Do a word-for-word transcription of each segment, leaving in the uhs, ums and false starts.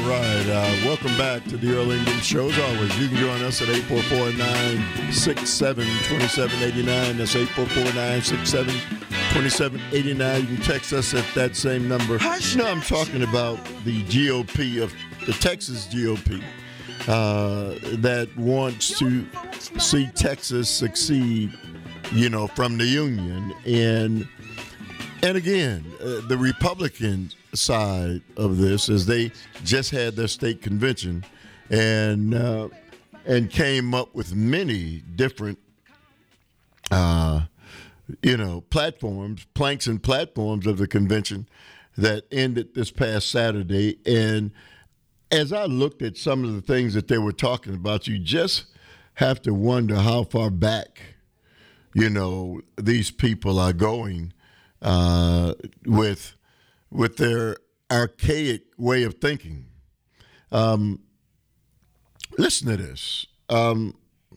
right. Uh, welcome back to the Earl Ingram Show. As always, you can join us at eight four four, nine six seven, two seven eight nine. That's eight four four, nine six seven, two seven eight nine. You can text us at that same number. You know, I'm talking about the G O P of the Texas G O P uh, that wants to see Texas succeed, you know, from the Union. And, and again, uh, the Republican side of this is they just had their state convention and uh, and came up with many different uh, you know platforms, planks and platforms of the convention that ended this past Saturday. And as I looked at some of the things that they were talking about, you just have to wonder how far back you know these people are going uh, with. with their archaic way of thinking. Um, listen to this. Um,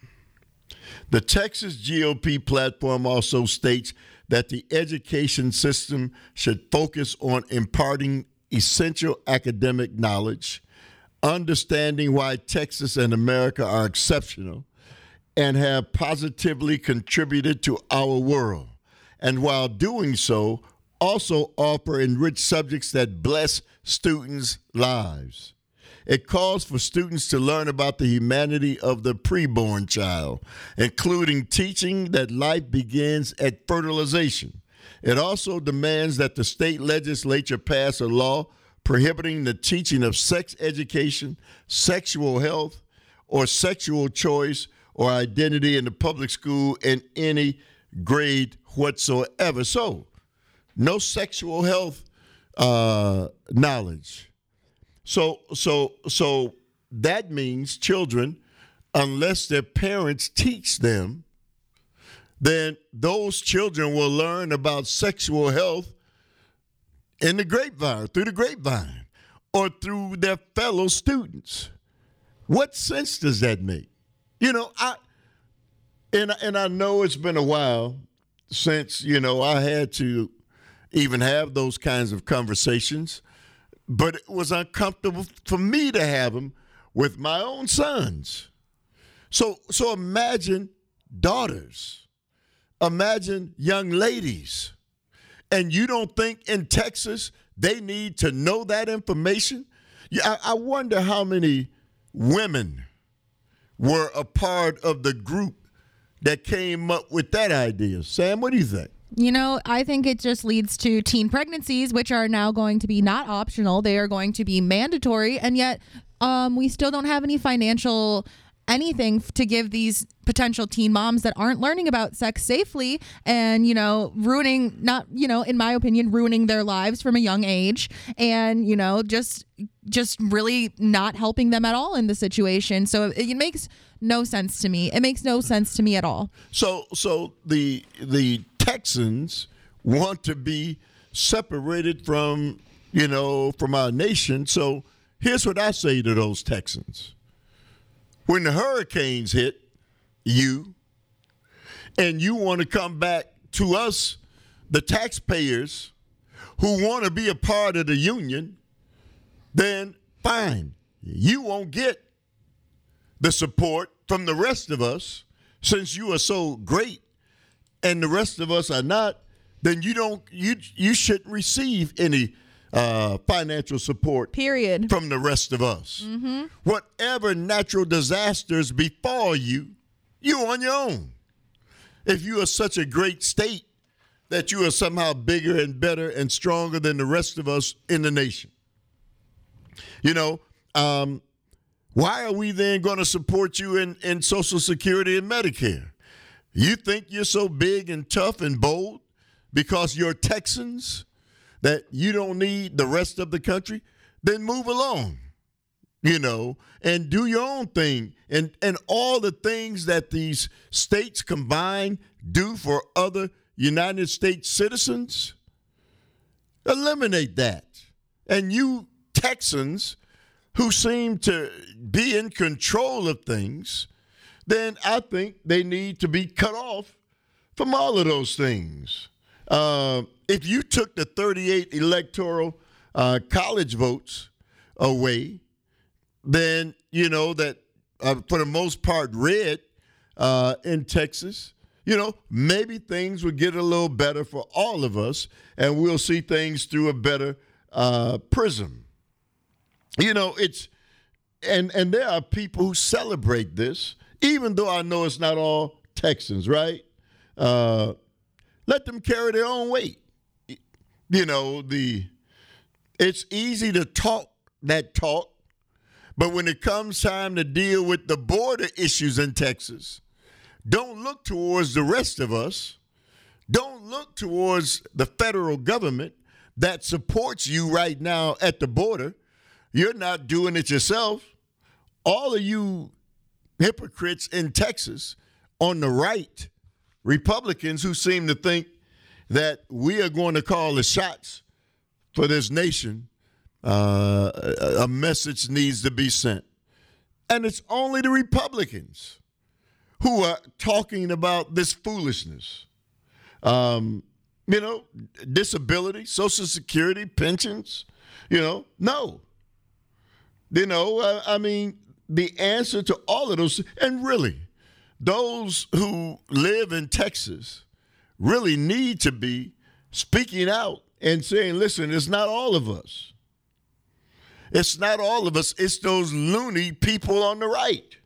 the Texas G O P platform also states that the education system should focus on imparting essential academic knowledge, understanding why Texas and America are exceptional and have positively contributed to our world, and while doing so, also offer enriched subjects that bless students' lives. It calls for students to learn about the humanity of the preborn child, including teaching that life begins at fertilization. It also demands that the state legislature pass a law prohibiting the teaching of sex education, sexual health, or sexual choice or identity in the public school in any grade whatsoever. So, no sexual health uh, knowledge. So, so, so that means children, unless their parents teach them, then those children will learn about sexual health in the grapevine, through the grapevine, or through their fellow students. What sense does that make? You know, I and and I know it's been a while since you know I had to even have those kinds of conversations, but it was uncomfortable for me to have them with my own sons. So, so imagine daughters, imagine young ladies, and you don't think in Texas they need to know that information? I, I wonder how many women were a part of the group that came up with that idea. Sam, what do you think? You know, I think it just leads to teen pregnancies, which are now going to be not optional. They are going to be mandatory. And yet um, we still don't have any financial anything to give these potential teen moms that aren't learning about sex safely and, you know, ruining, not, you know, in my opinion, ruining their lives from a young age and, you know, just just really not helping them at all in the situation. So it, it makes no sense to me. It makes no sense to me at all. So so the the Texans want to be separated from, you know, from our nation. So here's what I say to those Texans. When the hurricanes hit you and you want to come back to us, the taxpayers who want to be a part of the union, then fine. You won't get the support from the rest of us since you are so great and the rest of us are not, then you don't you you shouldn't receive any uh, financial support period from the rest of us. Mm-hmm. Whatever natural disasters befall you, you're on your own. If you are such a great state that you are somehow bigger and better and stronger than the rest of us in the nation. You know, um, why are we then going to support you in, in Social Security and Medicare? You think you're so big and tough and bold because you're Texans that you don't need the rest of the country? Then move along, you know, and do your own thing. And, and all the things that these states combined do for other United States citizens, eliminate that. And you Texans who seem to be in control of things, then I think they need to be cut off from all of those things. Uh, if you took the thirty-eight electoral uh, college votes away, then, you know, that uh, for the most part red uh, in Texas, you know, maybe things would get a little better for all of us, and we'll see things through a better uh, prism. You know, it's and and there are people who celebrate this, even though I know it's not all Texans, right? Uh, let them carry their own weight. You know, the it's easy to talk that talk, but when it comes time to deal with the border issues in Texas, don't look towards the rest of us. Don't look towards the federal government that supports you right now at the border. You're not doing it yourself. All of you hypocrites in Texas on the right, Republicans who seem to think that we are going to call the shots for this nation, uh, a, a message needs to be sent. And it's only the Republicans who are talking about this foolishness. Um, you know, disability, Social Security, pensions, you know, no. You know, uh, I mean, the answer to all of those, and really, those who live in Texas really need to be speaking out and saying, listen, it's not all of us. It's not all of us. It's those loony people on the right.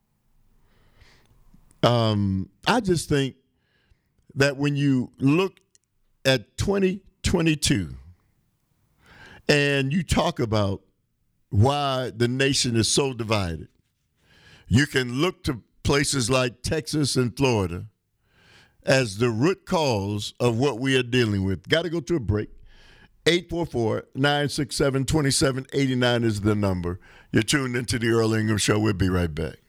Um, I just think that when you look at twenty twenty-two and you talk about why the nation is so divided, you can look to places like Texas and Florida as the root cause of what we are dealing with. Got to go to a break. eight four four, nine six seven, two seven eight nine is the number. You're tuned into the Earl Ingham Show. We'll be right back.